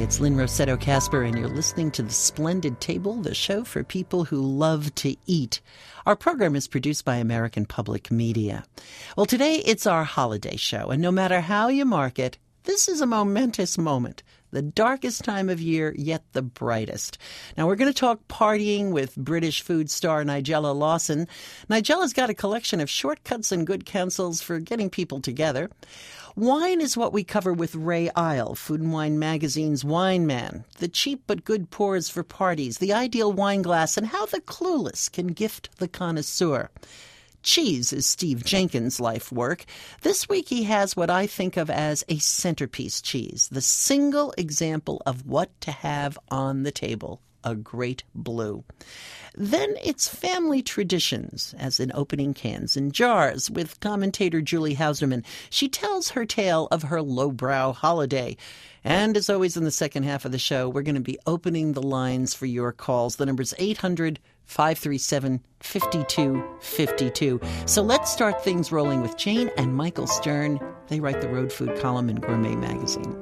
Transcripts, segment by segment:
it's Lynn Rossetto Kasper, and you're listening to The Splendid Table, the show for people who love to eat. Our program is produced by American Public Media. Well, today it's our holiday show, and no matter how you mark it, this is a momentous moment. The darkest time of year, yet the brightest. Now, we're going to talk partying with British food star Nigella Lawson. Nigella's got a collection of shortcuts and good counsels for getting people together. Wine is what we cover with Ray Isle, Food and Wine Magazine's wine man. The cheap but good pours for parties, the ideal wine glass, and how the clueless can gift the connoisseur. Cheese is Steve Jenkins' life work. This week he has what I think of as a centerpiece cheese, the single example of what to have on the table, a great blue. Then it's family traditions, as in opening cans and jars, with commentator Julie Hauserman. She tells her tale of her lowbrow holiday. And as always in the second half of the show, we're going to be opening the lines for your calls. The number's 800-537-5252. So let's start things rolling with Jane and Michael Stern. They write the road food column in Gourmet Magazine.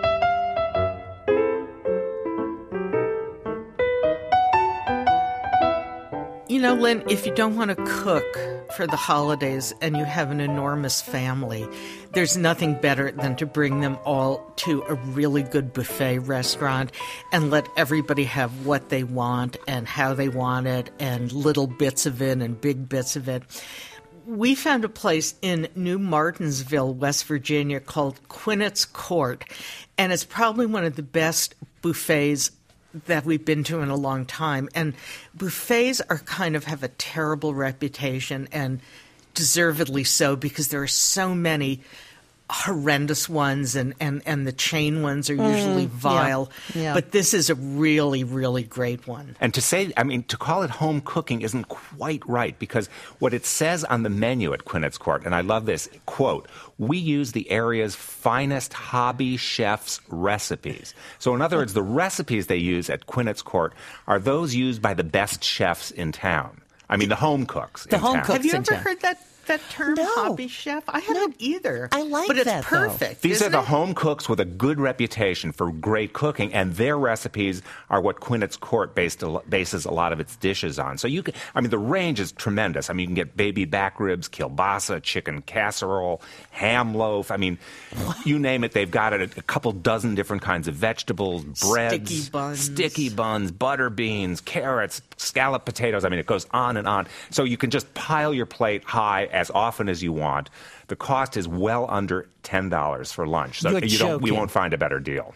You know, Lynn, if you don't want to cook for the holidays and you have an enormous family, there's nothing better than to bring them all to a really good buffet restaurant and let everybody have what they want and how they want it and little bits of it and big bits of it. We found a place in New Martinsville, West Virginia called Quinnett's Court, and it's probably one of the best buffets that we've been to in a long time. And buffets are kind of have a terrible reputation, and deservedly so, because there are so many horrendous ones, and the chain ones are usually vile. Yeah. But this is a really, really great one. And to call it home cooking isn't quite right, because what it says on the menu at Quinnett's Court, and I love this, quote, "We use the area's finest hobby chefs' recipes." So in other words, the recipes they use at Quinnett's Court are those used by the best chefs in town. I mean, the home cooks in town. Have you ever heard that term, hobby chef? I haven't either. I like that, but it's perfect. These are the home cooks with a good reputation for great cooking, and their recipes are what Quinnett's Court bases a lot of its dishes on. So the range is tremendous. I mean, you can get baby back ribs, kielbasa, chicken casserole, ham loaf. I mean, you name it, they've got it. A couple dozen different kinds of vegetables, breads, sticky buns, butter beans, carrots, scalloped potatoes. I mean, it goes on and on. So you can just pile your plate high as often as you want. The cost is well under $10 for lunch. So we won't find a better deal.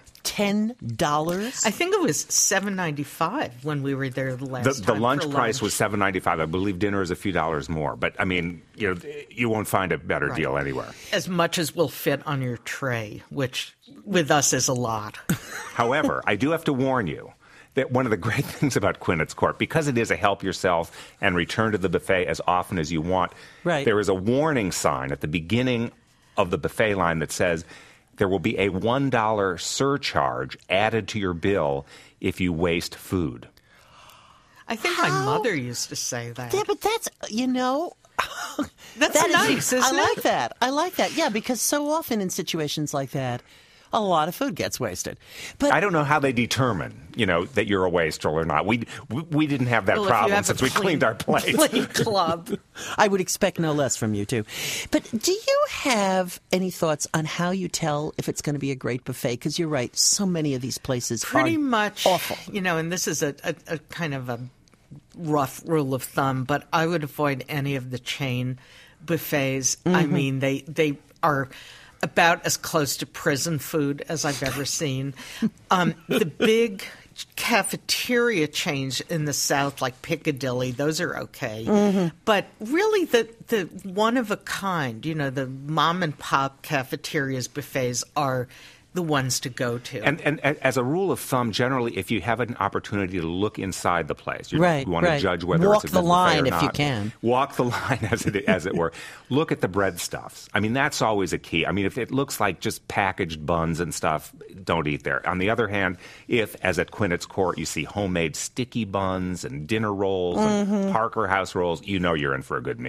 $10? I think it was $7.95 when we were there the last time. The lunch price was $7.95. I believe dinner is a few dollars more. But, I mean, you won't find a better deal anywhere. As much as will fit on your tray, which with us is a lot. However, I do have to warn you that one of the great things about Quinnett's Court, because it is a help yourself and return to the buffet as often as you want, there is a warning sign at the beginning of the buffet line that says there will be a $1 surcharge added to your bill if you waste food. I think my mother used to say that. Yeah, but that's, that's nice, isn't it? I like that. Yeah, because so often in situations like that, a lot of food gets wasted. But I don't know how they determine, that you're a waster or not. We didn't have that problem since we cleaned our plates. Clean club. I would expect no less from you, too. But do you have any thoughts on how you tell if it's going to be a great buffet? Because you're right, so many of these places pretty are much awful. And this is a kind of a rough rule of thumb, but I would avoid any of the chain buffets. Mm-hmm. I mean, they are about as close to prison food as I've ever seen. The big cafeteria chains in the South, like Piccadilly, those are okay. Mm-hmm. But really the one-of-a-kind, the mom-and-pop cafeterias, buffets are the ones to go to. And as a rule of thumb, generally, if you have an opportunity to look inside the place, you want to judge whether it's a good buffet or not. Walk the line if you can. Walk the line, as it were. Look at the breadstuffs. I mean, that's always a key. I mean, if it looks like just packaged buns and stuff, don't eat there. On the other hand, if, as at Quinnett's Court, you see homemade sticky buns and dinner rolls and Parker House rolls, you're in for a good meal.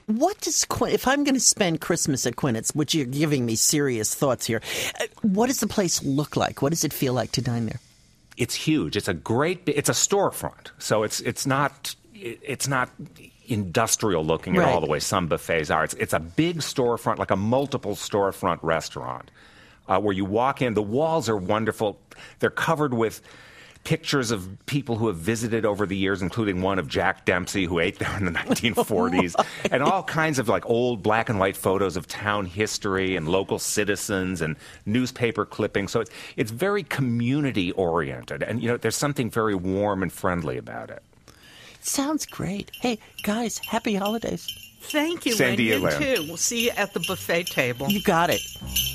What does if I'm going to spend Christmas at Quinnett's, which you're giving me serious thoughts here, what does the place look like? What does it feel like to dine there? It's huge. It's a storefront. So it's not industrial looking at all the way some buffets are. It's a big storefront, like a multiple storefront restaurant, where you walk in. The walls are wonderful. They're covered with pictures of people who have visited over the years, including one of Jack Dempsey, who ate there in the 1940s, and all kinds of like old black and white photos of town history and local citizens and newspaper clippings. So it's very community oriented, and there's something very warm and friendly about it. Sounds great. Hey, guys, happy holidays. Thank you, Same Lynn. to you, You Lynn. too. We'll see you at the buffet table. You got it.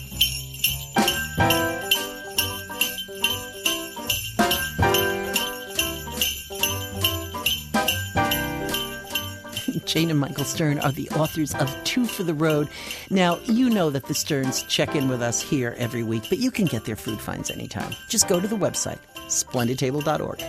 Jane and Michael Stern are the authors of Two for the Road. Now, you know that the Sterns check in with us here every week, but you can get their food finds anytime. Just go to the website, splendidtable.org.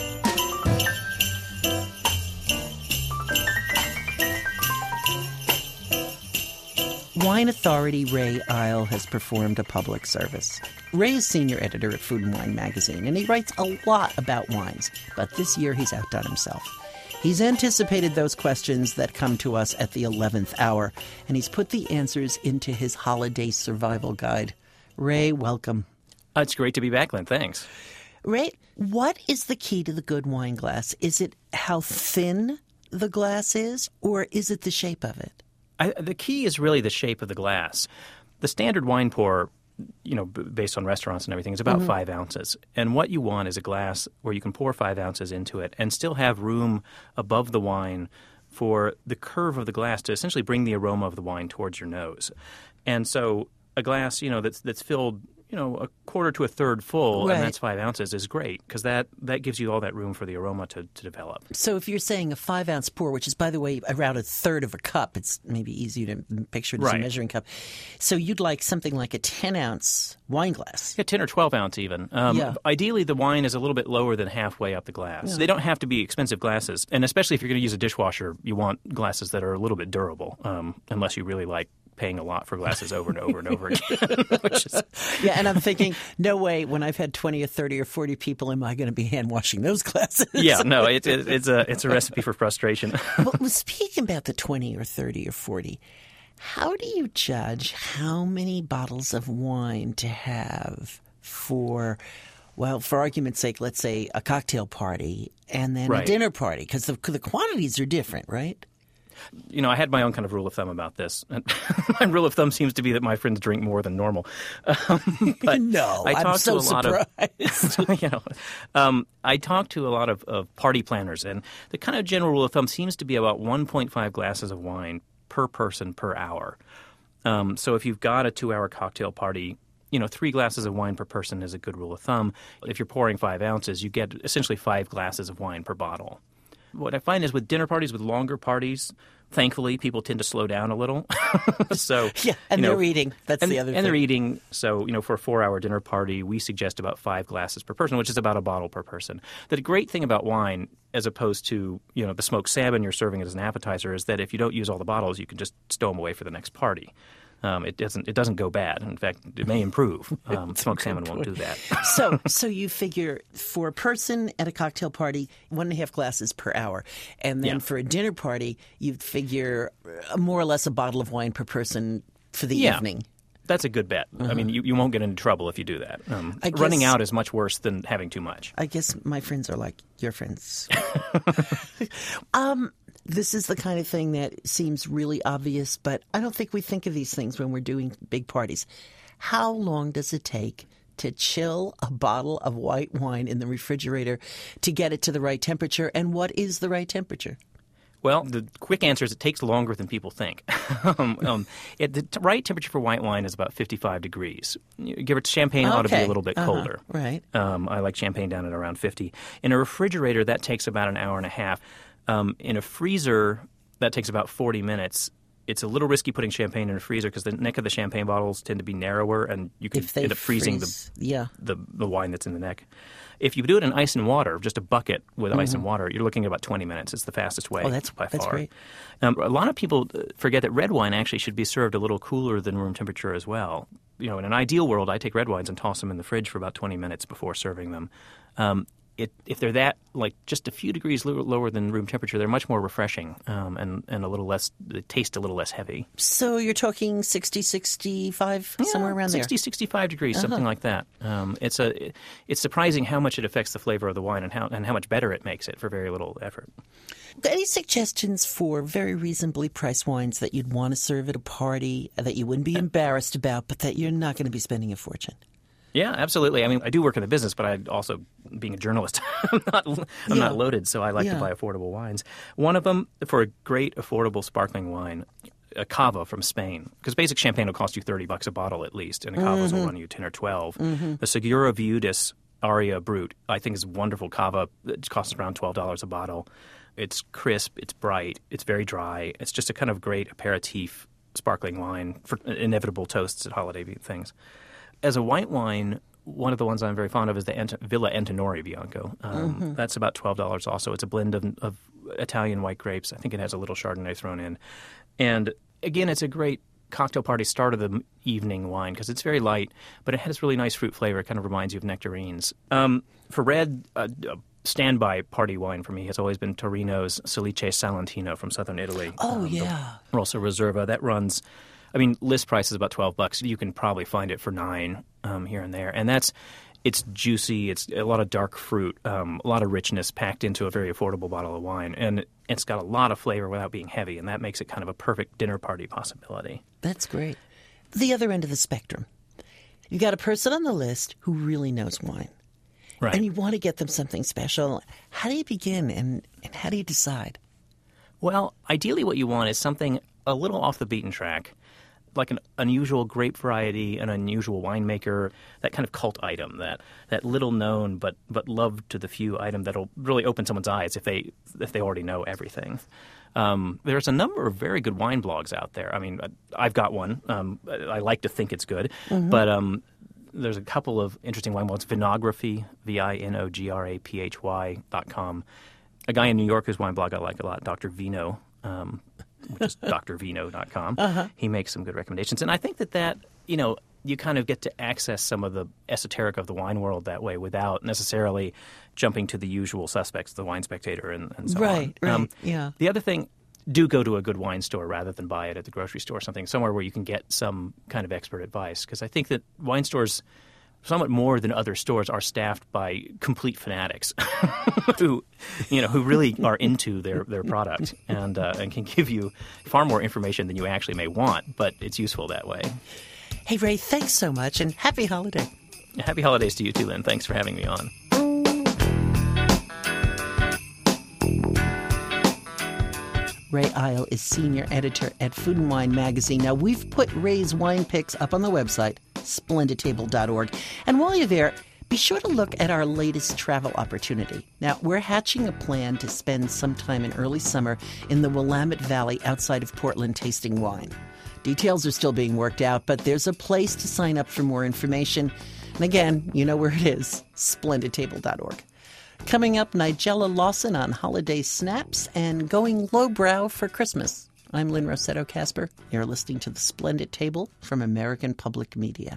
Wine authority Ray Isle has performed a public service. Ray is senior editor at Food and Wine magazine, and he writes a lot about wines, but this year he's outdone himself. He's anticipated those questions that come to us at the 11th hour, and he's put the answers into his holiday survival guide. Ray, welcome. It's great to be back, Lynn. Thanks. Ray, what is the key to the good wine glass? Is it how thin the glass is, or is it the shape of it? The key is really the shape of the glass. The standard wine pour, based on restaurants and everything, is about 5 ounces. And what you want is a glass where you can pour 5 ounces into it and still have room above the wine for the curve of the glass to essentially bring the aroma of the wine towards your nose. And so a glass, that's filled, a quarter to a third full, right, and that's 5 ounces, is great because that gives you all that room for the aroma to develop. So if you're saying a 5-ounce pour, which is, by the way, around a third of a cup, it's maybe easy to picture it as a measuring cup. So you'd like something like a 10-ounce wine glass. Yeah, 10 or 12 ounce even. Ideally, the wine is a little bit lower than halfway up the glass. Yeah. They don't have to be expensive glasses. And especially if you're going to use a dishwasher, you want glasses that are a little bit durable, unless you really like paying a lot for glasses over and over and over again. Yeah, and I'm thinking, no way, when I've had 20 or 30 or 40 people, am I going to be hand washing those glasses? Yeah, no, it's a recipe for frustration. Well, speaking about the 20 or 30 or 40, how do you judge how many bottles of wine to have for argument's sake, let's say a cocktail party and then a dinner party? Because the quantities are different, right? I had my own kind of rule of thumb about this. My rule of thumb seems to be that my friends drink more than normal. But no, I'm so surprised. I talk to a lot of party planners, and the kind of general rule of thumb seems to be about 1.5 glasses of wine per person per hour. So if you've got a 2-hour cocktail party, 3 glasses of wine per person is a good rule of thumb. If you're pouring 5 ounces, you get essentially 5 glasses of wine per bottle. What I find is with dinner parties, with longer parties, thankfully, people tend to slow down a little. So yeah, and they're eating. That's the other thing. And they're eating. So, for a 4-hour dinner party, we suggest about 5 glasses per person, which is about a bottle per person. The great thing about wine, as opposed to, the smoked salmon you're serving it as an appetizer, is that if you don't use all the bottles, you can just stow them away for the next party. It doesn't go bad. In fact, it may improve. Smoked salmon won't do that. So you figure for a person at a cocktail party, 1.5 glasses per hour, and then for a dinner party, you'd figure more or less a bottle of wine per person for the evening. That's a good bet. I mean, you won't get into trouble if you do that. Running out is much worse than having too much. I guess my friends are like your friends. This is the kind of thing that seems really obvious, but I don't think we think of these things when we're doing big parties. How long does it take to chill a bottle of white wine in the refrigerator to get it to the right temperature, and what is the right temperature? Well, the quick answer is it takes longer than people think. The right temperature for white wine is about 55 degrees. Give it champagne ought to be a little bit colder. Right. I like champagne down at around 50. In a refrigerator, that takes about an hour and a half. In a freezer, that takes about 40 minutes It's a little risky putting champagne in a freezer because the neck of the champagne bottles tend to be narrower, and you can end up freezing the wine that's in the neck. If you do it in ice and water, just a bucket with ice and water, you're looking at about 20 minutes. It's the fastest way by far. That's great. A lot of people forget that red wine actually should be served a little cooler than room temperature as well. In an ideal world, I take red wines and toss them in the fridge for about 20 minutes before serving them. If they're that, like, just a few degrees lower than room temperature, they're much more refreshing and a little less, they taste a little less heavy. So you're talking 60, 65, somewhere around 60, 65 degrees, something like that. It's surprising how much it affects the flavor of the wine and how much better it makes it for very little effort. Any suggestions for very reasonably priced wines that you'd want to serve at a party that you wouldn't be embarrassed about, but that you're not going to be spending a fortune? Yeah, absolutely. I mean, I do work in the business, but I also, being a journalist, I'm not loaded, so I like to buy affordable wines. One of them, for a great affordable sparkling wine, a cava from Spain, because basic champagne will cost you $30 a bottle at least, and a cavas will run you 10 or 12. The Segura Viudis Aria Brut, I think, is a wonderful cava. It costs around $12 a bottle. It's crisp, it's bright, it's very dry. It's just a kind of great aperitif sparkling wine for inevitable toasts at holiday things. As a white wine, one of the ones I'm very fond of is the Villa Antinori Bianco. That's about $12 also. It's a blend of Italian white grapes. I think it has a little Chardonnay thrown in. And again, it's a great cocktail party start of the evening wine because it's very light, but it has really nice fruit flavor. It kind of reminds you of nectarines. For red, a standby party wine for me has always been Torino's Salice Salentino from southern Italy. Oh, yeah. Also Reserva. That runs... I mean, list price is about $12. You can probably find it for $9 here and there. And it's juicy. It's a lot of dark fruit, a lot of richness packed into a very affordable bottle of wine. And it's got a lot of flavor without being heavy, and that makes it kind of a perfect dinner party possibility. That's great. The other end of the spectrum. You got a person on the list who really knows wine. Right. And you want to get them something special. How do you begin and how do you decide? Well, ideally what you want is something a little off the beaten track, like an unusual grape variety, an unusual winemaker, that kind of cult item, that little known but loved to the few item that'll really open someone's eyes if they already know everything. There's a number of very good wine blogs out there. I mean, I've got one. I like to think it's good, but there's a couple of interesting wine blogs. Vinography, VINOGRAPHY.com. A guy in New York whose wine blog I like a lot, Dr. Vino, which is drvino.com. He makes some good recommendations. And I think that you kind of get to access some of the esoteric of the wine world that way without necessarily jumping to the usual suspects, the Wine Spectator and so on. Right, yeah. The other thing, do go to a good wine store rather than buy it at the grocery store, somewhere where you can get some kind of expert advice. Because I think that wine stores, somewhat more than other stores, are staffed by complete fanatics who really are into their product and can give you far more information than you actually may want, but it's useful that way. Hey, Ray, thanks so much, and happy holiday. Happy holidays to you too, Lynn. Thanks for having me on. Ray Isle is senior editor at Food and Wine magazine. Now, we've put Ray's wine picks up on the website, splendidtable.org. And while you're there, be sure to look at our latest travel opportunity. Now, we're hatching a plan to spend some time in early summer in the Willamette Valley outside of Portland tasting wine. Details are still being worked out, but there's a place to sign up for more information. And again, you know where it is, splendidtable.org. Coming up, Nigella Lawson on holiday snaps and going lowbrow for Christmas. I'm Lynn Rossetto Kasper. You're listening to The Splendid Table from American Public Media.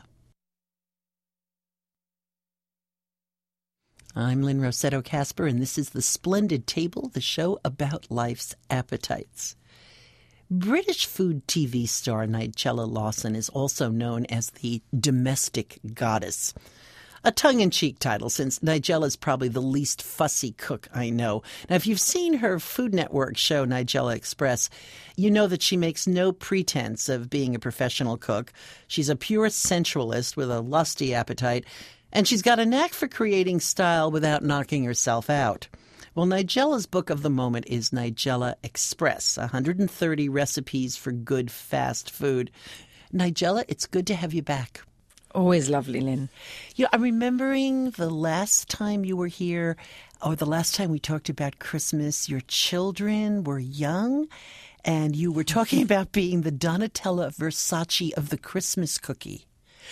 I'm Lynn Rossetto Kasper, and this is The Splendid Table, the show about life's appetites. British food TV star Nigella Lawson is also known as the domestic goddess. A tongue-in-cheek title, since Nigella's probably the least fussy cook I know. Now, if you've seen her Food Network show, Nigella Express, you know that she makes no pretense of being a professional cook. She's a pure sensualist with a lusty appetite, and she's got a knack for creating style without knocking herself out. Well, Nigella's book of the moment is Nigella Express, 130 recipes for good fast food. Nigella, it's good to have you back. Always lovely, Lynn. I'm remembering the last time you were here, or the last time we talked about Christmas, your children were young, and you were talking about being the Donatella Versace of the Christmas cookie.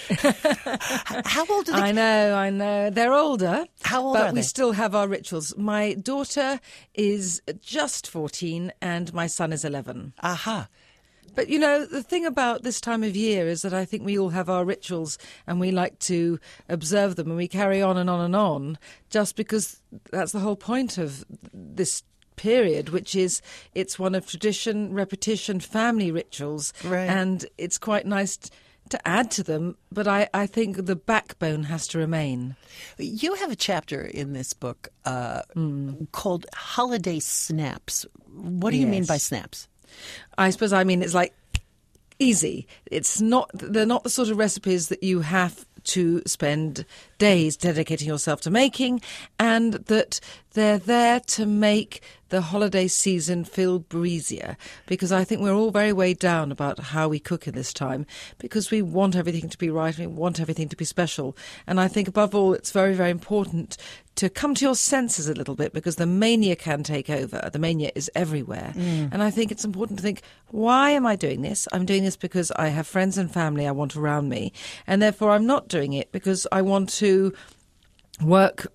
How old are they? I know. They're older. How old are they? But we still have our rituals. My daughter is just 14 and my son is 11. Aha. But, you know, the thing about this time of year is that I think we all have our rituals and we like to observe them and we carry on and on and on just because that's the whole point of this period, which is it's one of tradition, repetition, family rituals. Right. And it's quite nice to add to them, but I think the backbone has to remain. You have a chapter in this book called Holiday Snaps. What do you mean by snaps? I suppose I mean it's like easy. They're not the sort of recipes that you have to spend days dedicating yourself to making, and that they're there to make the holiday season feel breezier, because I think we're all very weighed down about how we cook in this time because we want everything to be right and we want everything to be special. And I think above all it's very, very important to come to your senses a little bit, because the mania can take over. The mania is everywhere. And I think it's important to think, why am I doing this? I'm doing this because I have friends and family I want around me, and therefore I'm not doing it because I want to work,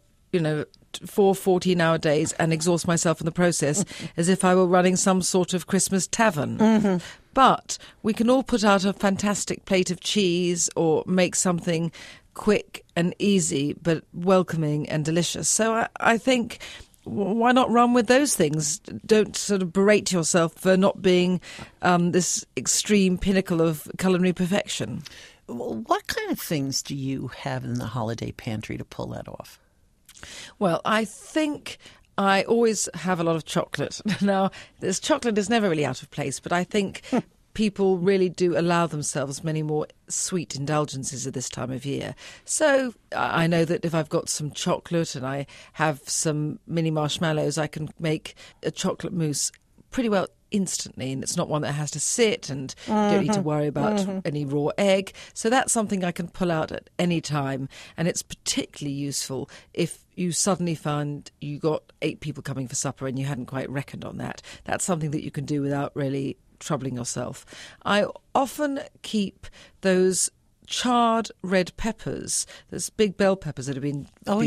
4 14-hour days and exhaust myself in the process as if I were running some sort of Christmas tavern. But we can all put out a fantastic plate of cheese or make something quick and easy but welcoming and delicious. So I think, why not run with those things? Don't sort of berate yourself for not being this extreme pinnacle of culinary perfection. What kind of things do you have in the holiday pantry to pull that off? Well, I think I always have a lot of chocolate. Now, this chocolate is never really out of place, but I think people really do allow themselves many more sweet indulgences at this time of year. So I know that if I've got some chocolate and I have some mini marshmallows, I can make a chocolate mousse pretty well instantly, and it's not one that has to sit, and you don't need to worry about any raw egg. So that's something I can pull out at any time, and it's particularly useful if you suddenly find you got 8 people coming for supper and you hadn't quite reckoned on that. That's something that you can do without really troubling yourself. I often keep those charred red peppers. There's big bell peppers that have been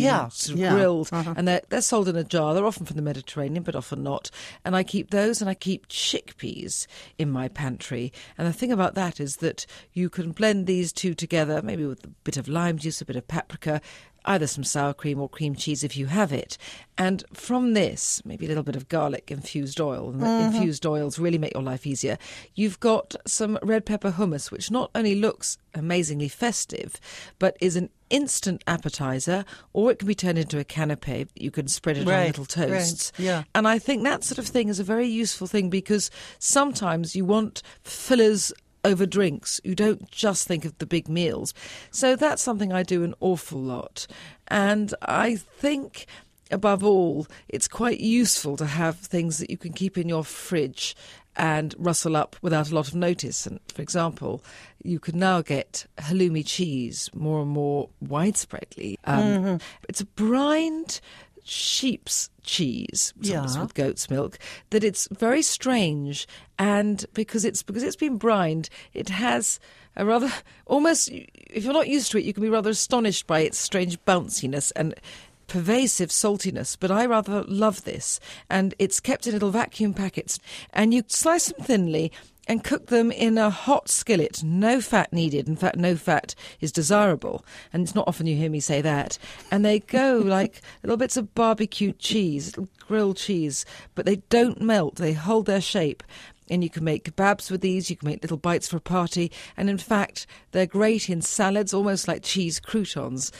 grilled, and they're sold in a jar. They're often from the Mediterranean, but often not. And I keep those, and I keep chickpeas in my pantry. And the thing about that is that you can blend these two together, maybe with a bit of lime juice, a bit of paprika, either some sour cream or cream cheese if you have it. And from this, maybe a little bit of garlic infused oil. And the infused oils really make your life easier. You've got some red pepper hummus, which not only looks amazingly festive, but is an instant appetizer, or it can be turned into a canapé. You can spread it on little toasts. Right. Yeah. And I think that sort of thing is a very useful thing, because sometimes you want fillers over drinks. You don't just think of the big meals. So that's something I do an awful lot. And I think, above all, it's quite useful to have things that you can keep in your fridge and rustle up without a lot of notice. And, for example, you can now get halloumi cheese more and more widespreadly. It's a brined sheep's cheese, sometimes with goat's milk, that it's very strange, and because it's been brined, it has a rather, almost, if you're not used to it, you can be rather astonished by its strange bounciness and pervasive saltiness, but I rather love this. And it's kept in little vacuum packets, and you slice them thinly and cook them in a hot skillet. No fat needed. In fact, no fat is desirable. And it's not often you hear me say that. And they go like little bits of barbecued cheese, little grilled cheese, but they don't melt. They hold their shape. And you can make kebabs with these. You can make little bites for a party. And in fact, they're great in salads, almost like cheese croutons.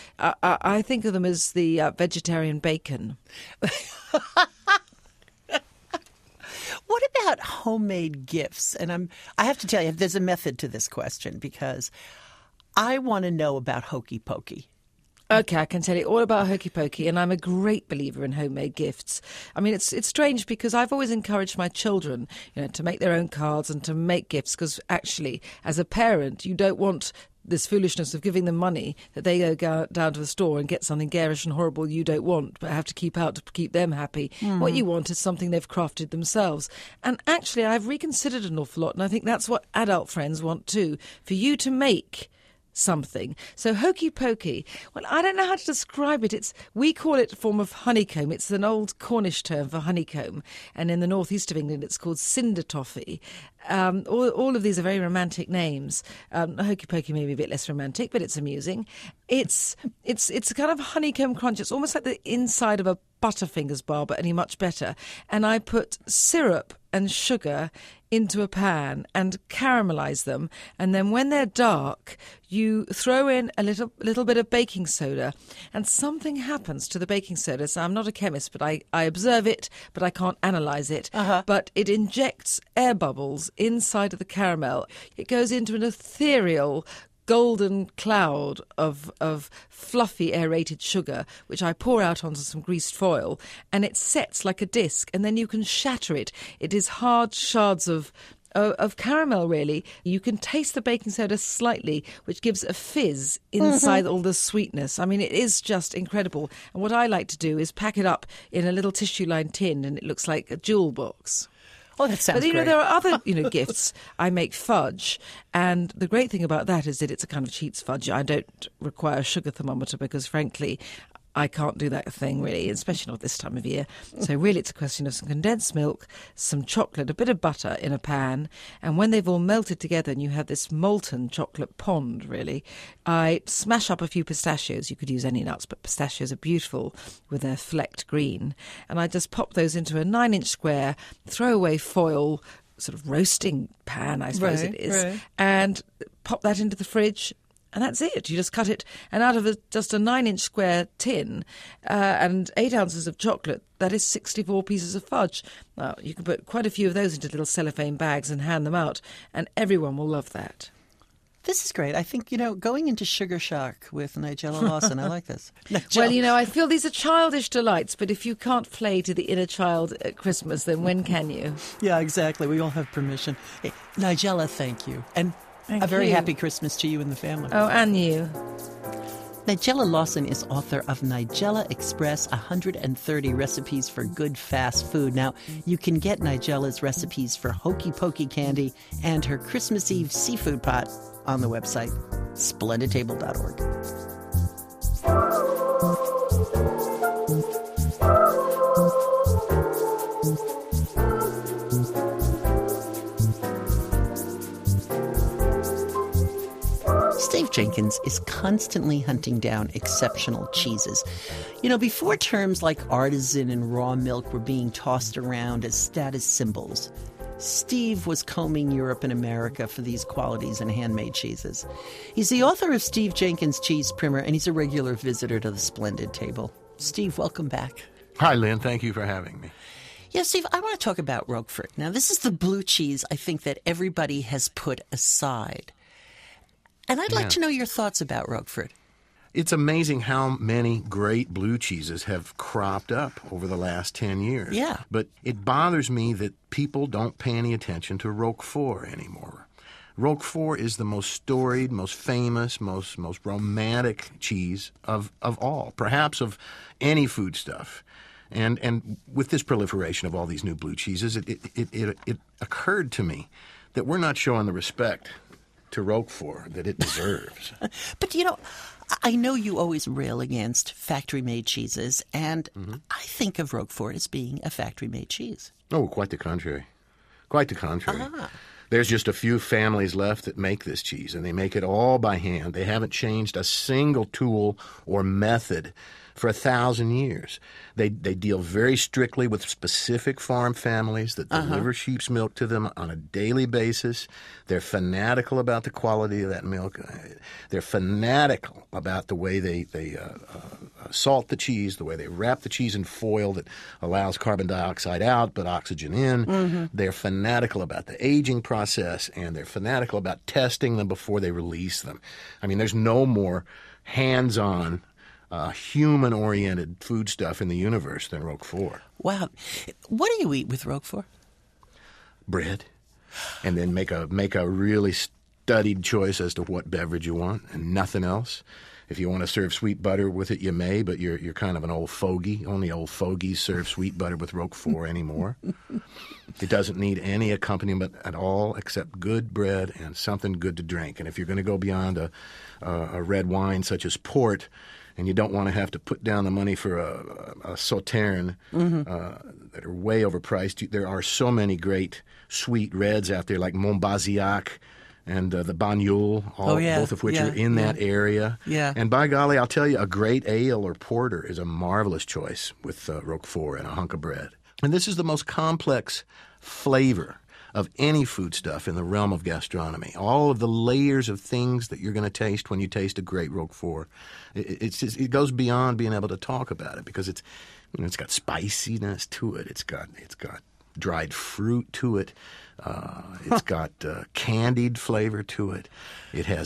I think of them as the vegetarian bacon. What about homemade gifts? And I have to tell you, there's a method to this question, because I want to know about Hokey Pokey. Okay, I can tell you all about Hokey Pokey, and I'm a great believer in homemade gifts. I mean, it's strange, because I've always encouraged my children, to make their own cards and to make gifts, because actually, as a parent, you don't want this foolishness of giving them money that they go down to the store and get something garish and horrible you don't want but have to keep out to keep them happy. What you want is something they've crafted themselves. And actually, I've reconsidered an awful lot, and I think that's what adult friends want too, for you to make something. So hokey pokey, well, I don't know how to describe it. We call it a form of honeycomb. It's an old Cornish term for honeycomb, and in the northeast of England it's called cinder toffee. All of these are very romantic names. Hokey pokey may be a bit less romantic, but it's amusing. It's a kind of honeycomb crunch. It's almost like the inside of a Butterfingers bar, but only much better. And I put syrup and sugar into a pan and caramelize them, and then when they're dark you throw in a little bit of baking soda, and something happens to the baking soda. So I'm not a chemist, but I observe it, but I can't analyze it. But it injects air bubbles inside of the caramel. It goes into an ethereal golden cloud of fluffy aerated sugar, which I pour out onto some greased foil, and it sets like a disc, and then you can shatter it. It is hard shards of caramel, really. You can taste the baking soda slightly, which gives a fizz inside all the sweetness. I mean, it is just incredible. And what I like to do is pack it up in a little tissue-lined tin, and it looks like a jewel box. Oh, that sounds great. But, great. There are other, gifts. I make fudge, and the great thing about that is that it's a kind of cheats fudge. I don't require a sugar thermometer because, frankly, I can't do that thing, really, especially not this time of year. So really it's a question of some condensed milk, some chocolate, a bit of butter in a pan, and when they've all melted together and you have this molten chocolate pond, really, I smash up a few pistachios. You could use any nuts, but pistachios are beautiful with their flecked green. And I just pop those into a 9-inch square, throwaway foil, sort of roasting pan, I suppose it is, and pop that into the fridge. And that's it. You just cut it, and out of just a 9-inch square tin and 8 ounces of chocolate, that is 64 pieces of fudge. Now, you can put quite a few of those into little cellophane bags and hand them out, and everyone will love that. This is great. I think, going into Sugar Shock with Nigella Lawson, I like this. Well, I feel these are childish delights, but if you can't play to the inner child at Christmas, then when can you? Yeah, exactly. We all have permission. Hey, Nigella, thank you. And Thank a very you. happy Christmas to you and the family. Oh, and you. Nigella Lawson is author of Nigella Express, 130 recipes for good fast food. Now, you can get Nigella's recipes for hokey pokey candy and her Christmas Eve seafood pot on the website, splendidtable.org. Steve Jenkins is constantly hunting down exceptional cheeses. Before terms like artisan and raw milk were being tossed around as status symbols, Steve was combing Europe and America for these qualities in handmade cheeses. He's the author of Steve Jenkins Cheese Primer, and he's a regular visitor to the Splendid Table. Steve, welcome back. Hi, Lynn. Thank you for having me. Yeah, Steve, I want to talk about Roquefort. Now, this is the blue cheese I think that everybody has put aside. And I'd like to know your thoughts about Roquefort. It's amazing how many great blue cheeses have cropped up over the last 10 years. Yeah. But it bothers me that people don't pay any attention to Roquefort anymore. Roquefort is the most storied, most famous, most romantic cheese of all, perhaps of any foodstuff. And with this proliferation of all these new blue cheeses, it occurred to me that we're not showing the respect to Roquefort that it deserves. But, I know you always rail against factory-made cheeses, and I think of Roquefort as being a factory-made cheese. Oh, quite the contrary. Quite the contrary. There's just a few families left that make this cheese, and they make it all by hand. They haven't changed a single tool or method for 1,000 years. They deal very strictly with specific farm families that deliver sheep's milk to them on a daily basis. They're fanatical about the quality of that milk. They're fanatical about the way they salt the cheese, the way they wrap the cheese in foil that allows carbon dioxide out but oxygen in. They're fanatical about the aging process, and they're fanatical about testing them before they release them. I mean, there's no more hands-on human-oriented foodstuff in the universe than Roquefort. Wow. What do you eat with Roquefort? Bread. And then make a really studied choice as to what beverage you want and nothing else. If you want to serve sweet butter with it, you may, but you're kind of an old fogey. Only old fogies serve sweet butter with Roquefort anymore. It doesn't need any accompaniment at all except good bread and something good to drink. And if you're going to go beyond a red wine such as port, and you don't want to have to put down the money for a Sauterne that are way overpriced, there are so many great sweet reds out there like Montbazillac and the Bagnoul, both of which are in that area. Yeah. And by golly, I'll tell you, a great ale or porter is a marvelous choice with Roquefort and a hunk of bread. And this is the most complex flavor of any foodstuff in the realm of gastronomy. All of the layers of things that you're going to taste when you taste a great Roquefort, it goes beyond being able to talk about it because it's got spiciness to it. It's got dried fruit to it. It's got candied flavor to it. It has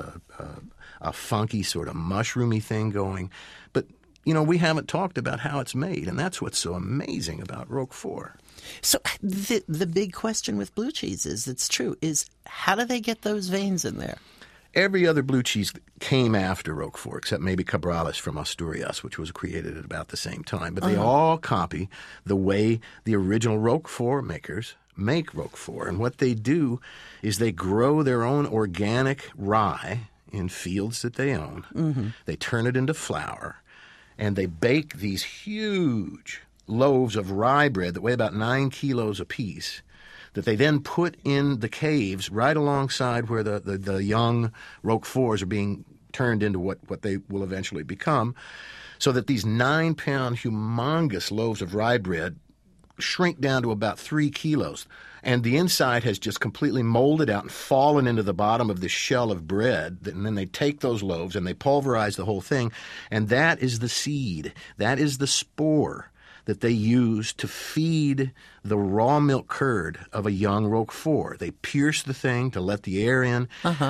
a funky sort of mushroomy thing going. But, we haven't talked about how it's made, and that's what's so amazing about Roquefort. So the big question with blue cheeses, it's true, is how do they get those veins in there? Every other blue cheese came after Roquefort, except maybe Cabrales from Asturias, which was created at about the same time. But they all copy the way the original Roquefort makers make Roquefort. And what they do is they grow their own organic rye in fields that they own. Mm-hmm. They turn it into flour, and they bake these huge loaves of rye bread that weigh about 9 kilos apiece, that they then put in the caves right alongside where the young Roqueforts are being turned into what they will eventually become, so that these 9-pound humongous loaves of rye bread shrink down to about 3 kilos. And the inside has just completely molded out and fallen into the bottom of this shell of bread. And then they take those loaves and they pulverize the whole thing. And that is the seed. That is the spore that they use to feed the raw milk curd of a young Roquefort. They pierce the thing to let the air in.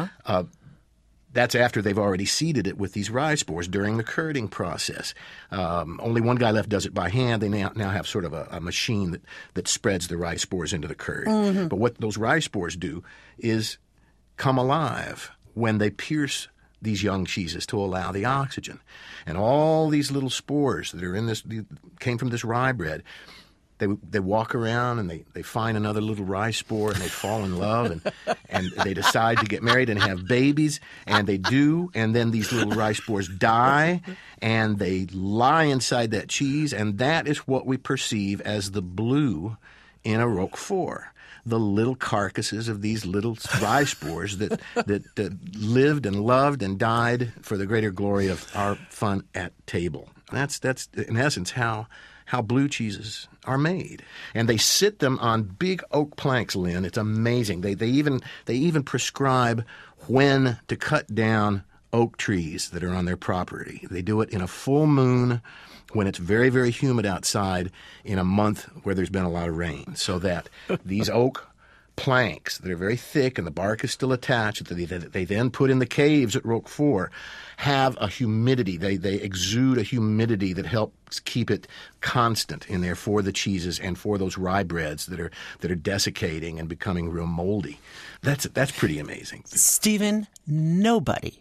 That's after they've already seeded it with these rye spores during the curding process. Only one guy left does it by hand. They now have sort of a machine that spreads the rye spores into the curd. Mm-hmm. But what those rye spores do is come alive when they pierce these young cheeses to allow the oxygen. And all these little spores that are in this came from this rye bread. They walk around and they find another little rye spore and they fall in love and they decide to get married and have babies, and they do, and then these little rye spores die and they lie inside that cheese, and that is what we perceive as the blue in a Roquefort. The little carcasses of these little rye spores that lived and loved and died for the greater glory of our fun at table. That's in essence how blue cheeses are made. And they sit them on big oak planks, Lynn. It's amazing. They even prescribe when to cut down oak trees that are on their property. They do it in a full moon when it's very, very humid outside in a month where there's been a lot of rain, so that these oak planks that are very thick and the bark is still attached, that they then put in the caves at Roquefort, have a humidity. They exude a humidity that helps keep it constant in there for the cheeses and for those rye breads that are desiccating and becoming real moldy. That's pretty amazing. Stephen, nobody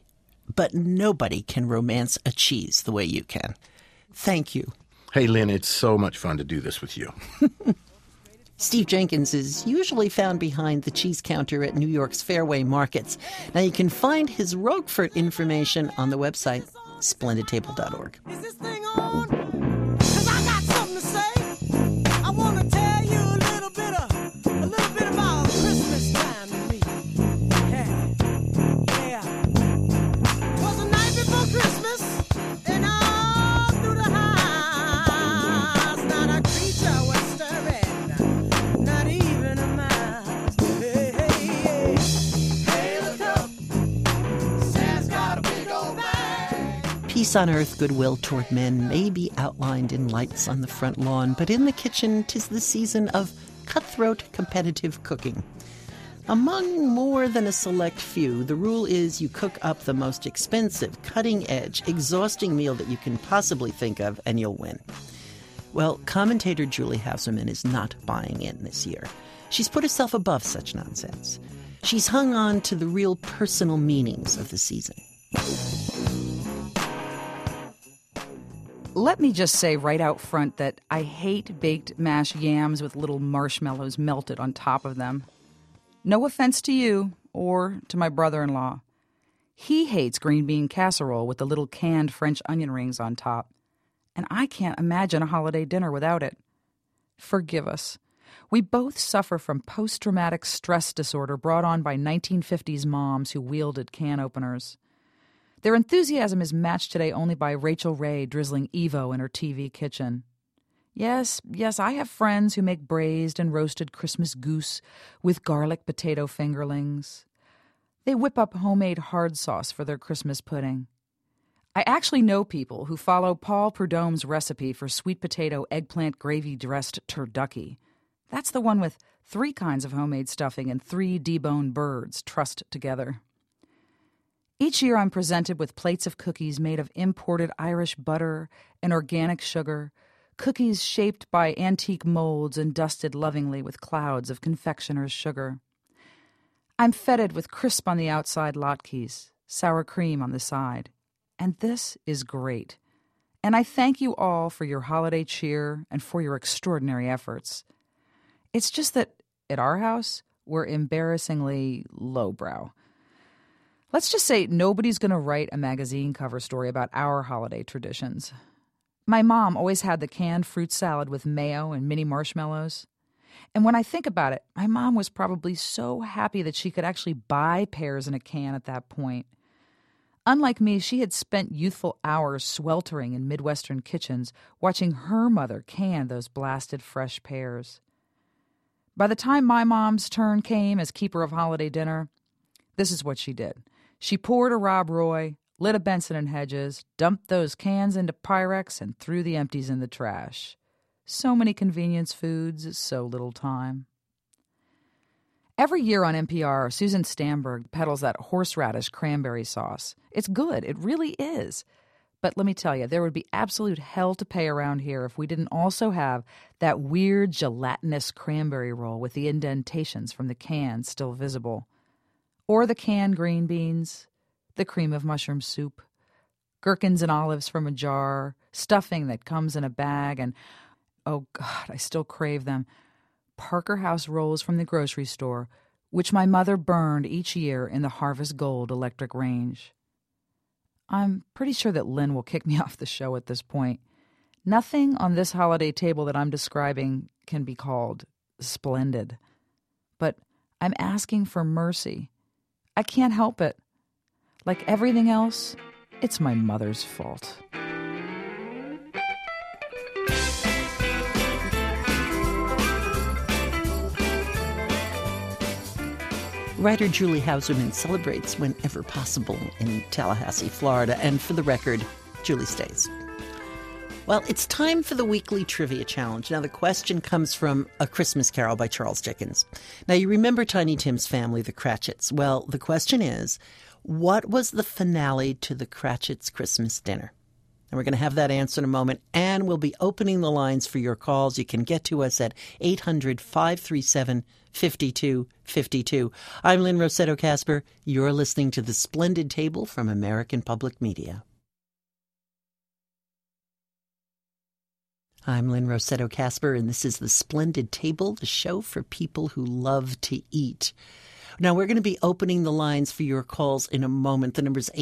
can romance a cheese the way you can. Thank you. Hey, Lynn, it's so much fun to do this with you. Steve Jenkins is usually found behind the cheese counter at New York's Fairway Markets. Now, you can find his Roquefort information on the website, splendidtable.org. Is this thing on? 'Cause I got something to say. I want to tell you a little bit about Christmas time to me. Yeah. It was the night before Christmas, and all through the house, not a creature was stirring, not even a mouse. Hey, look up, Sam's got a big old bag. Peace on earth, goodwill toward men may be outlined in lights on the front lawn, but in the kitchen 'tis the season of cutthroat competitive cooking. Among more than a select few, the rule is you cook up the most expensive, cutting-edge, exhausting meal that you can possibly think of, and you'll win. Well, commentator Julie Hauserman is not buying in this year. She's put herself above such nonsense. She's hung on to the real personal meanings of the season. Let me just say right out front that I hate baked mashed yams with little marshmallows melted on top of them. No offense to you or to my brother-in-law. He hates green bean casserole with the little canned French onion rings on top. And I can't imagine a holiday dinner without it. Forgive us. We both suffer from post-traumatic stress disorder brought on by 1950s moms who wielded can openers. Their enthusiasm is matched today only by Rachel Ray drizzling Evo in her TV kitchen. Yes, I have friends who make braised and roasted Christmas goose with garlic potato fingerlings. They whip up homemade hard sauce for their Christmas pudding. I actually know people who follow Paul Prudhomme's recipe for sweet potato eggplant gravy-dressed turducken. That's the one with 3 kinds of homemade stuffing and 3 deboned birds trussed together. Each year I'm presented with plates of cookies made of imported Irish butter and organic sugar, cookies shaped by antique molds and dusted lovingly with clouds of confectioner's sugar. I'm feted with crisp on the outside latkes, sour cream on the side. And this is great. And I thank you all for your holiday cheer and for your extraordinary efforts. It's just that at our house, we're embarrassingly lowbrow. Let's just say nobody's going to write a magazine cover story about our holiday traditions. My mom always had the canned fruit salad with mayo and mini marshmallows. And when I think about it, my mom was probably so happy that she could actually buy pears in a can at that point. Unlike me, she had spent youthful hours sweltering in Midwestern kitchens watching her mother can those blasted fresh pears. By the time my mom's turn came as keeper of holiday dinner, this is what she did. She poured a Rob Roy, lit a Benson & Hedges, dumped those cans into Pyrex, and threw the empties in the trash. So many convenience foods, so little time. Every year on NPR, Susan Stamberg peddles that horseradish cranberry sauce. It's good. It really is. But let me tell you, there would be absolute hell to pay around here if we didn't also have that weird gelatinous cranberry roll with the indentations from the can still visible. Or the canned green beans, the cream of mushroom soup, gherkins and olives from a jar, stuffing that comes in a bag, and, oh God, I still crave them, Parker House rolls from the grocery store, which my mother burned each year in the Harvest Gold electric range. I'm pretty sure that Lynn will kick me off the show at this point. Nothing on this holiday table that I'm describing can be called splendid. But I'm asking for mercy. I can't help it. Like everything else, it's my mother's fault. Writer Julie Hauserman celebrates whenever possible in Tallahassee, Florida. And for the record, Julie stays. Well, it's time for the weekly trivia challenge. Now, the question comes from A Christmas Carol by Charles Dickens. Now, you remember Tiny Tim's family, the Cratchits. Well, the question is, what was the finale to the Cratchits' Christmas dinner? And we're going to have that answer in a moment, and we'll be opening the lines for your calls. You can get to us at 800-537-5252. I'm Lynn Rossetto Kasper. You're listening to The Splendid Table from American Public Media. I'm Lynn Rossetto Kasper, and this is The Splendid Table, the show for people who love to eat. Now, we're going to be opening the lines for your calls in a moment. The number is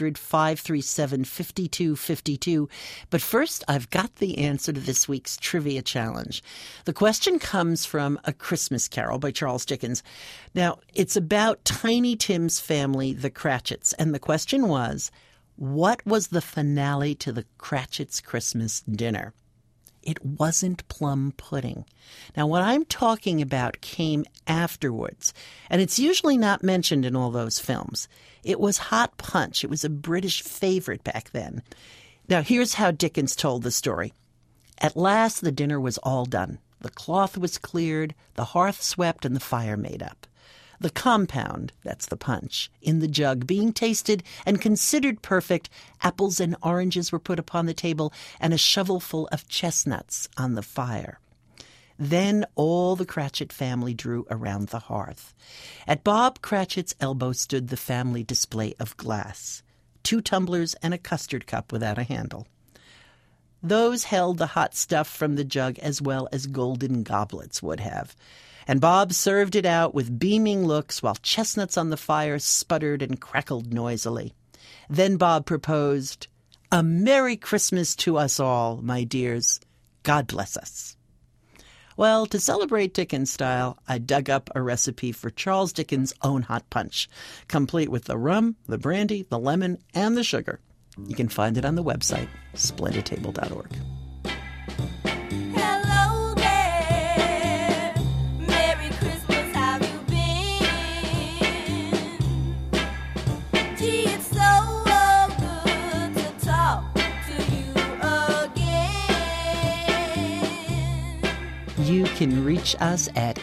800-537-5252. But first, I've got the answer to this week's trivia challenge. The question comes from A Christmas Carol by Charles Dickens. Now, it's about Tiny Tim's family, the Cratchits. And the question was, what was the finale to the Cratchits' Christmas dinner? It wasn't plum pudding. Now, what I'm talking about came afterwards, and it's usually not mentioned in all those films. It was hot punch. It was a British favorite back then. Now, here's how Dickens told the story. At last, the dinner was all done. The cloth was cleared, the hearth swept, and the fire made up. The compound, that's the punch, in the jug being tasted and considered perfect, apples and oranges were put upon the table and a shovelful of chestnuts on the fire. Then all the Cratchit family drew around the hearth. At Bob Cratchit's elbow stood the family display of glass, 2 tumblers and a custard cup without a handle. Those held the hot stuff from the jug as well as golden goblets would have. And Bob served it out with beaming looks while chestnuts on the fire sputtered and crackled noisily. Then Bob proposed, "A Merry Christmas to us all, my dears. God bless us." Well, to celebrate Dickens style, I dug up a recipe for Charles Dickens' own hot punch, complete with the rum, the brandy, the lemon, and the sugar. You can find it on the website, splendidtable.org. Hello there. Merry Christmas, how you been? Gee, it's so good to talk to you again. You can reach us at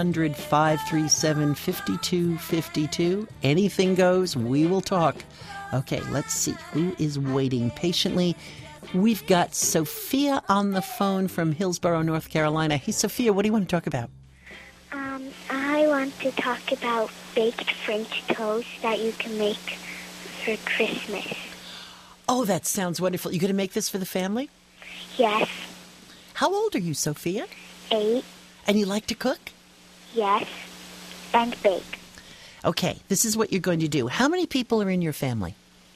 800-537-5252. Anything goes, we will talk. Okay, let's see who is waiting patiently. We've got Sophia on the phone from Hillsborough, North Carolina. Hey, Sophia, what do you want to talk about? I want to talk about baked French toast that you can make for Christmas. Oh, that sounds wonderful. You going to make this for the family? Yes. How old are you, Sophia? 8. And you like to cook? Yes. And bake. Okay, this is what you're going to do. How many people are in your family?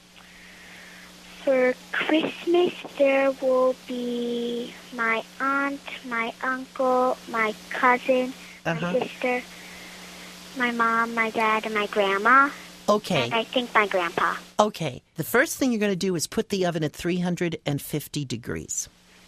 For Christmas, there will be my aunt, my uncle, my cousin, my sister, my mom, my dad, and my grandma. Okay. And I think my grandpa. Okay. The first thing you're going to do is put the oven at 350 degrees.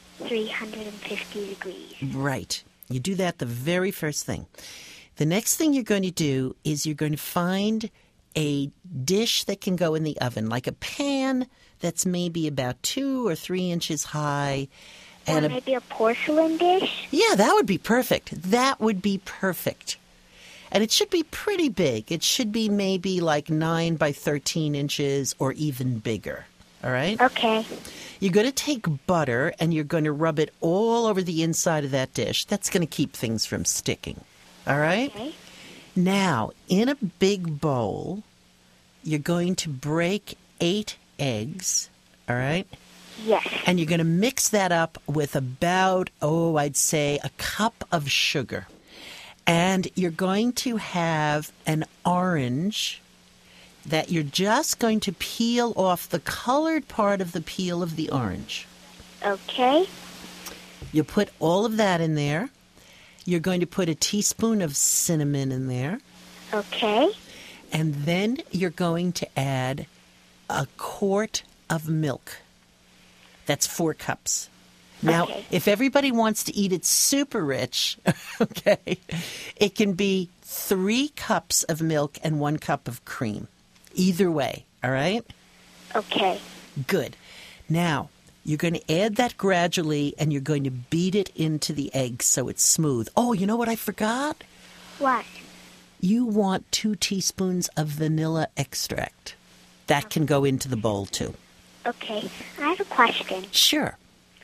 350 degrees. Right. You do that the very first thing. The next thing you're going to do is you're going to find a dish that can go in the oven, like a pan that's maybe about 2 or 3 inches high. Or maybe a porcelain dish? Yeah, that would be perfect. That would be perfect. And it should be pretty big. It should be maybe like 9 by 13 inches or even bigger. All right? Okay. You're going to take butter and you're going to rub it all over the inside of that dish. That's going to keep things from sticking. All right? Okay. Now, in a big bowl, you're going to break 8 eggs. All right? Yes. And you're going to mix that up with about, I'd say a cup of sugar. And you're going to have an orange that you're just going to peel off the colored part of the peel of the orange. Okay. You put all of that in there. You're going to put a teaspoon of cinnamon in there. Okay. And then you're going to add a quart of milk. That's 4 cups. Now, if everybody wants to eat it super rich, okay, it can be 3 cups of milk and 1 cup of cream. Either way, all right? Okay. Good. Now, you're going to add that gradually, and you're going to beat it into the eggs so it's smooth. Oh, you know what I forgot? What? You want 2 teaspoons of vanilla extract. That can go into the bowl, too. Okay. I have a question. Sure.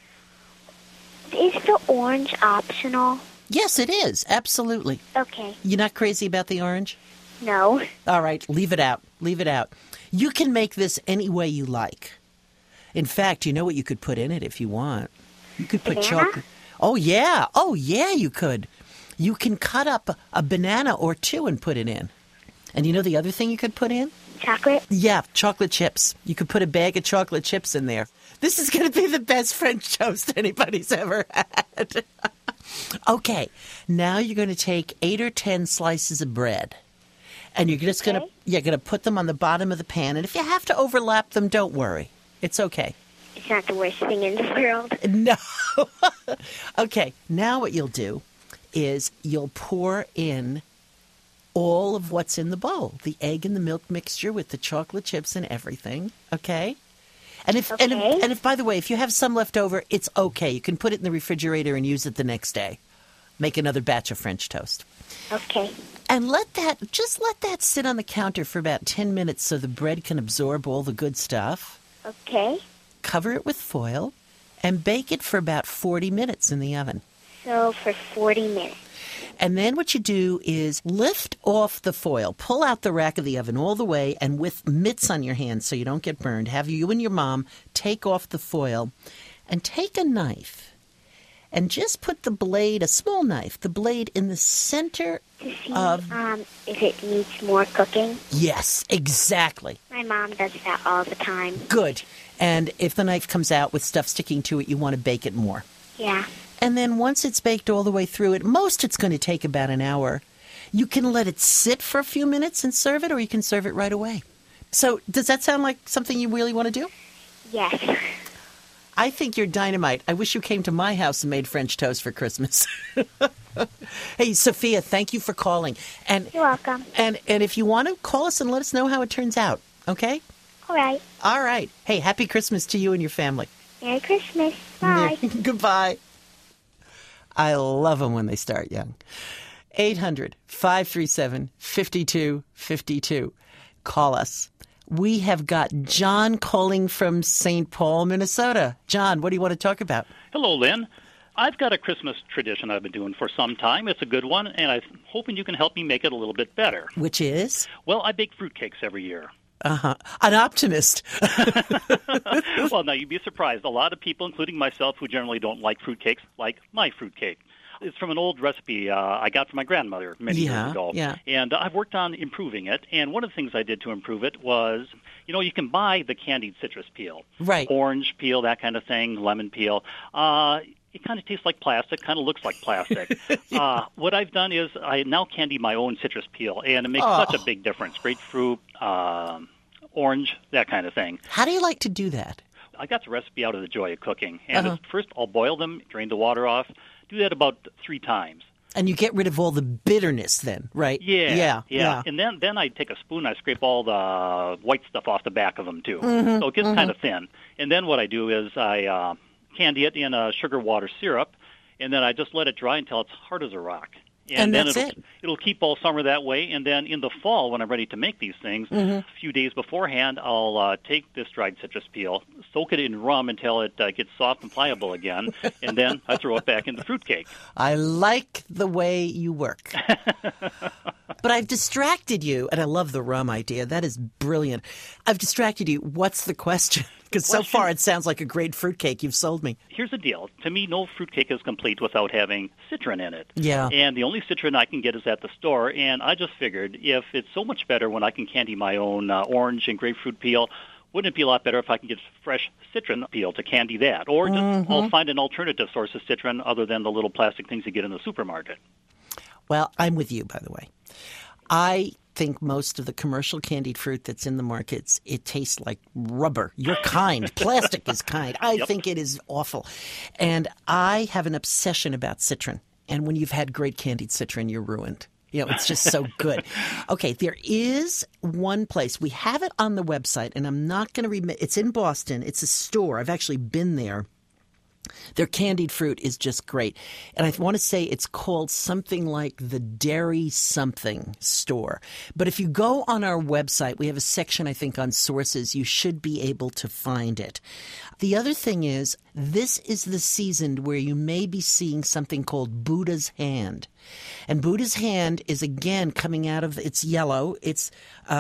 Is the orange optional? Yes, it is. Absolutely. Okay. You're not crazy about the orange? No. All right, leave it out. Leave it out. You can make this any way you like. In fact, you know what you could put in it if you want? You could put chocolate. Oh, yeah. Oh, yeah, you could. You can cut up a banana or 2 and put it in. And you know the other thing you could put in? Chocolate? Yeah, chocolate chips. You could put a bag of chocolate chips in there. This is going to be the best French toast anybody's ever had. Okay, now you're going to take 8 or 10 slices of bread. And you're just going to put them on the bottom of the pan. And if you have to overlap them, don't worry. It's okay. It's not the worst thing in the world. No. Okay, now what you'll do is you'll pour in all of what's in the bowl. The egg and the milk mixture with the chocolate chips and everything. Okay? And if by the way, if you have some left over, it's okay. You can put it in the refrigerator and use it the next day. Make another batch of French toast. Okay. And let that sit on the counter for about 10 minutes so the bread can absorb all the good stuff. Okay. Cover it with foil and bake it for about 40 minutes in the oven. So for 40 minutes. And then what you do is lift off the foil, pull out the rack of the oven all the way, and with mitts on your hands so you don't get burned, have you and your mom take off the foil and take a knife and just put the blade, a small knife, the blade in the center To see of... if it needs more cooking. Yes, exactly. My mom does that all the time. Good. And if the knife comes out with stuff sticking to it, you want to bake it more. Yeah. And then once it's baked all the way through, at most it's going to take about an hour. You can let it sit for a few minutes and serve it, or you can serve it right away. So does that sound like something you really want to do? Yes. I think you're dynamite. I wish you came to my house and made French toast for Christmas. Hey, Sophia, thank you for calling. And You're welcome. And if you want to, call us and let us know how it turns out, okay? All right. All right. Hey, happy Christmas to you and your family. Merry Christmas. Bye. Goodbye. I love them when they start young. 800-537-5252. Call us. We have got John calling from St. Paul, Minnesota. John, what do you want to talk about? Hello, Lynn. I've got a Christmas tradition I've been doing for some time. It's a good one, and I'm hoping you can help me make it a little bit better. Which is? Well, I bake fruitcakes every year. Uh-huh. An optimist. Well, now, you'd be surprised. A lot of people, including myself, who generally don't like fruitcakes, like my fruitcake. It's from an old recipe I got from my grandmother many years ago. Yeah. And I've worked on improving it. And one of the things I did to improve it was, you can buy the candied citrus peel. Right. Orange peel, that kind of thing, lemon peel. It kind of tastes like plastic, kind of looks like plastic. What I've done is I now candy my own citrus peel, and it makes such a big difference. Grapefruit, orange, that kind of thing. How do you like to do that? I got the recipe out of The Joy of Cooking. And first, I'll boil them, drain the water off. Do that about 3 times. And you get rid of all the bitterness then, right? Yeah. And then I take a spoon, I scrape all the white stuff off the back of them, too. So it gets kind of thin. And then what I do is I candy it in a sugar water syrup, and then I just let it dry until it's hard as a rock. And then that's it'll keep all summer that way. And then in the fall, when I'm ready to make these things, a few days beforehand, I'll take this dried citrus peel, soak it in rum until it gets soft and pliable again, and then I throw it back in the fruitcake. I like the way you work. But I've distracted you, and I love the rum idea. That is brilliant. I've distracted you. What's the question? Because so far it sounds like a great fruitcake. You've sold me. Here's the deal. To me, no fruitcake is complete without having citron in it. Yeah. And the only citron I can get is at the store, and I just figured if it's so much better when I can candy my own orange and grapefruit peel, wouldn't it be a lot better if I can get fresh citron peel to candy that? Or just I'll find an alternative source of citron other than the little plastic things you get in the supermarket. Well, I'm with you, by the way. I think most of the commercial candied fruit that's in the markets, it tastes like rubber. You're kind. Plastic is kind. I think it is awful. And I have an obsession about citron. And when you've had great candied citron, you're ruined. It's just so good. Okay, there is one place. We have it on the website, and I'm not going to remit. It's in Boston. It's a store. I've actually been there. Their candied fruit is just great. And I want to say it's called something like the Dairy Something Store. But if you go on our website, we have a section, I think, on sources. You should be able to find it. The other thing is, this is the season where you may be seeing something called Buddha's Hand. And Buddha's Hand is, again, coming out of, it's yellow. It's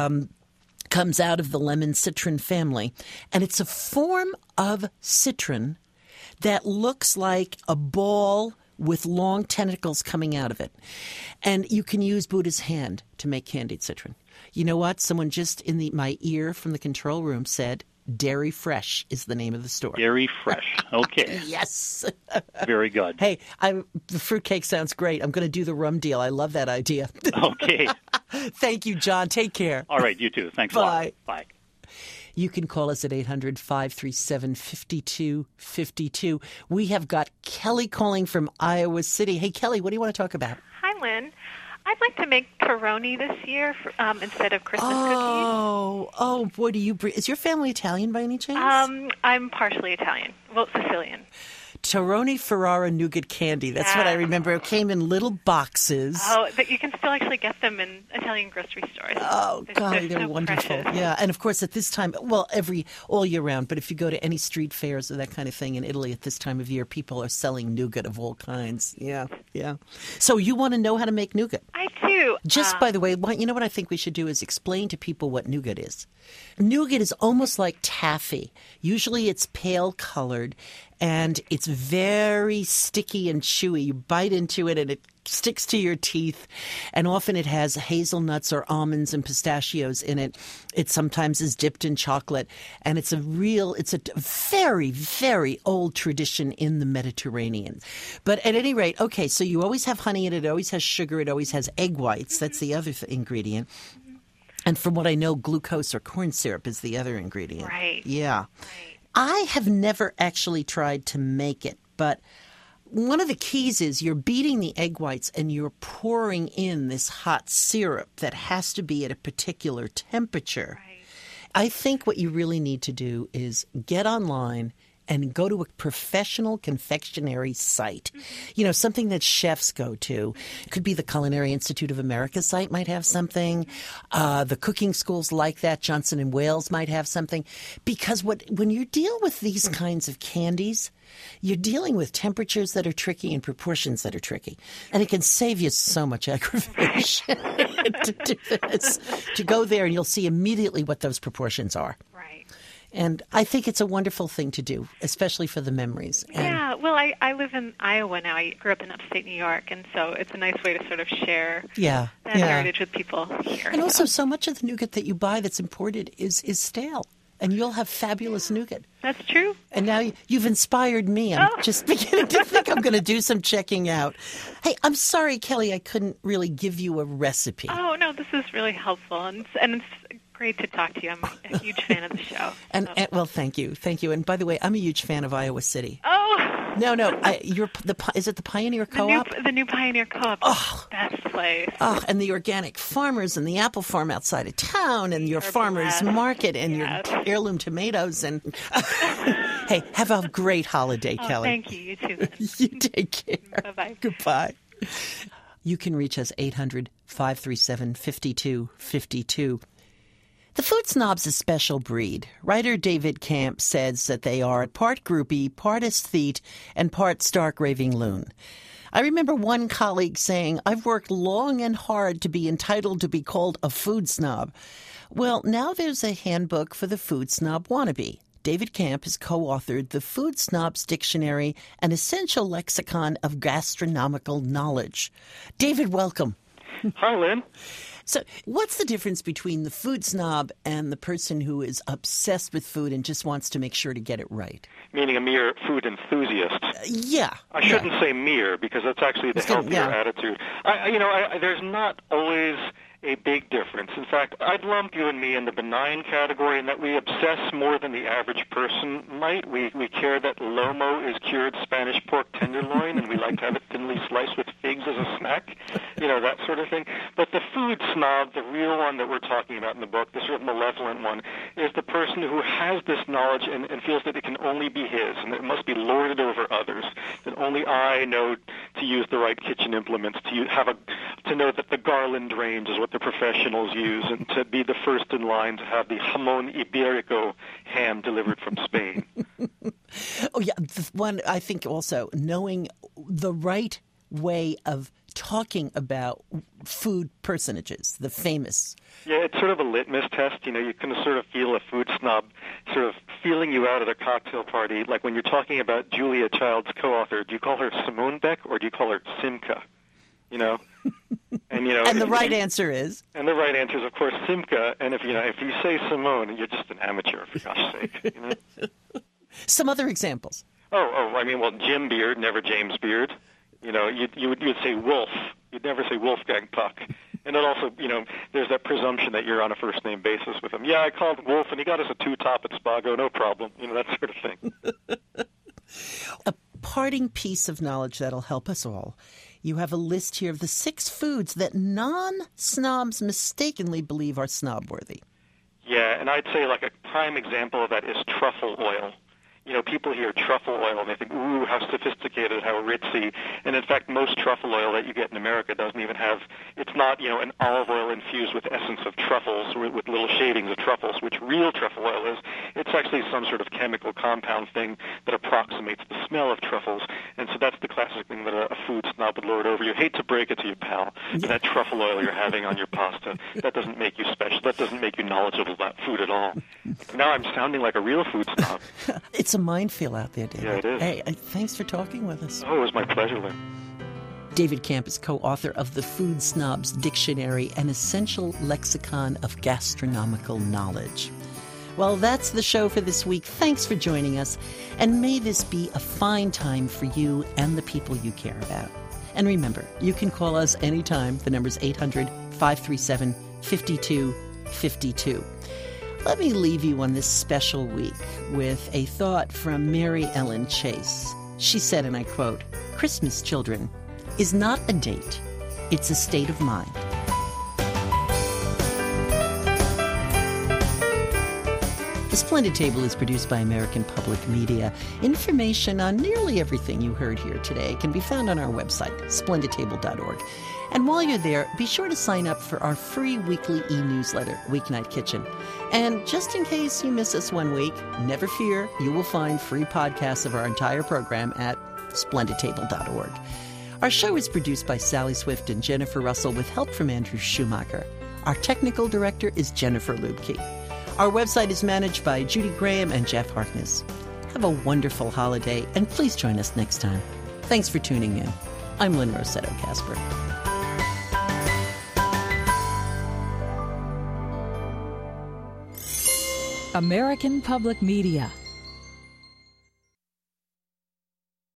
comes out of the lemon citron family. And it's a form of citron that looks like a ball with long tentacles coming out of it. And you can use Buddha's Hand to make candied citron. You know what? Someone just in my ear from the control room said, Dairy Fresh is the name of the store. Dairy Fresh. Okay. Yes. Very good. Hey, the fruitcake sounds great. I'm going to do the rum deal. I love that idea. Okay. Thank you, John. Take care. All right, you too. Thanks a lot. Bye. You can call us at 800-537-5252. We have got Kelly calling from Iowa City. Hey, Kelly, what do you want to talk about? Hi, Lynn. I'd like to make Peroni this year instead of Christmas cookies. Oh, boy, is your family Italian by any chance? I'm partially Italian. Well, Sicilian. Torrone Ferrara nougat candy. That's what I remember. It came in little boxes. Oh, but you can still actually get them in Italian grocery stores. Oh, golly, they're so wonderful. precious. Yeah, and of course at this time, well, all year round, but if you go to any street fairs or that kind of thing in Italy at this time of year, people are selling nougat of all kinds. Yeah. So you want to know how to make nougat? I do. Just by the way, you know what I think we should do is explain to people what nougat is. Nougat is almost like taffy. Usually it's pale colored and it's very sticky and chewy. You bite into it and it sticks to your teeth, and often it has hazelnuts or almonds and pistachios in it. It sometimes is dipped in chocolate, and it's a very, very old tradition in the Mediterranean. But at any rate, okay, so you always have honey in it, it always has sugar, it always has egg whites. That's the other ingredient. And from what I know, glucose or corn syrup is the other ingredient. Right. Yeah. Right. I have never actually tried to make it, but one of the keys is you're beating the egg whites and you're pouring in this hot syrup that has to be at a particular temperature. Right. I think what you really need to do is get online and go to a professional confectionery site. You know, something that chefs go to. It could be the Culinary Institute of America site might have something. The cooking schools like that, Johnson & Wales might have something. Because when you deal with these kinds of candies, you're dealing with temperatures that are tricky and proportions that are tricky. And it can save you so much aggravation to do this. To go there and you'll see immediately what those proportions are. Right. And I think it's a wonderful thing to do, especially for the memories. Yeah, well, I live in Iowa now. I grew up in upstate New York, and so it's a nice way to sort of share that heritage with people here. And also, so much of the nougat that you buy that's imported is stale. And you'll have fabulous nougat. That's true. And now you've inspired me. I'm just beginning to think I'm going to do some checking out. Hey, I'm sorry, Kelly, I couldn't really give you a recipe. Oh, no, this is really helpful. And it's great to talk to you. I'm a huge fan of the show. And well, thank you. And by the way, I'm a huge fan of Iowa City. Oh. No. Is it the Pioneer Co-op? The new Pioneer Co-op. Oh. Best place. Oh, and the organic farmers and the apple farm outside of town and your farmer's market and your heirloom tomatoes. And hey, have a great holiday, Kelly. Thank you. You too. Then. You take care. Bye-bye. Goodbye. You can reach us 800-537-5252. The Food Snob's a special breed. Writer David Camp says that they are part groupie, part aesthete, and part stark raving loon. I remember one colleague saying, "I've worked long and hard to be entitled to be called a food snob." Well, now there's a handbook for the food snob wannabe. David Camp has co-authored The Food Snob's Dictionary, an essential lexicon of gastronomical knowledge. David, welcome. Hi, Lynn. So what's the difference between the food snob and the person who is obsessed with food and just wants to make sure to get it right? Meaning a mere food enthusiast. Yeah. I shouldn't say mere, because that's actually the healthier attitude. There's not always a big difference. In fact, I'd lump you and me in the benign category in that we obsess more than the average person might. We care that lomo is cured Spanish pork tenderloin, and we like to have it thinly sliced with figs as a snack, that sort of thing. But the food snob, the real one that we're talking about in the book, the sort of malevolent one, is the person who has this knowledge and feels that it can only be his, and that it must be lorded over others, that only I know to use the right kitchen implements, to know that the garland range is what the professionals use, and to be the first in line to have the jamón ibérico ham delivered from Spain. Oh, yeah. One, I think also knowing the right way of talking about food personages, the famous. Yeah, it's sort of a litmus test. You can sort of feel a food snob sort of feeling you out at a cocktail party. Like when you're talking about Julia Child's co-author, do you call her Simone Beck or do you call her Simca? And the right answer is? And the right answer is, of course, Simca. And if you say Simone, you're just an amateur, for gosh sake. Some other examples. Jim Beard, never James Beard. You'd say Wolf. You'd never say Wolfgang Puck. And then also, there's that presumption that you're on a first-name basis with him. Yeah, I called Wolf, and he got us a 2-top at Spago, no problem. That sort of thing. A parting piece of knowledge that'll help us all. You have a list here of the 6 foods that non-snobs mistakenly believe are snob-worthy. Yeah, and I'd say like a prime example of that is truffle oil. people hear truffle oil and they think, ooh, how sophisticated, how ritzy. And in fact, most truffle oil that you get in America doesn't even have, it's not, an olive oil infused with essence of truffles, with little shavings of truffles, which real truffle oil is. It's actually some sort of chemical compound thing that approximates the smell of truffles. And so that's the classic thing that a food snob would lord over you. Hate to break it to you, pal, but that truffle oil you're having on your pasta, that doesn't make you special. That doesn't make you knowledgeable about food at all. Now I'm sounding like a real food snob. It's a minefield out there, David. Yeah, it is. Hey, thanks for talking with us. Oh, it was my pleasure, Lynn. David Camp is co-author of The Food Snob's Dictionary, an essential lexicon of gastronomical knowledge. Well, that's the show for this week. Thanks for joining us, and may this be a fine time for you and the people you care about. And remember, you can call us anytime. The number's 800-537-5252. Let me leave you on this special week with a thought from Mary Ellen Chase. She said, and I quote, "Christmas, children, is not a date. It's a state of mind." The Splendid Table is produced by American Public Media. Information on nearly everything you heard here today can be found on our website, splendidtable.org. And while you're there, be sure to sign up for our free weekly e-newsletter, Weeknight Kitchen. And just in case you miss us one week, never fear, you will find free podcasts of our entire program at splendidtable.org. Our show is produced by Sally Swift and Jennifer Russell with help from Andrew Schumacher. Our technical director is Jennifer Lubke. Our website is managed by Judy Graham and Jeff Harkness. Have a wonderful holiday, and please join us next time. Thanks for tuning in. I'm Lynn Rossetto Kasper. American Public Media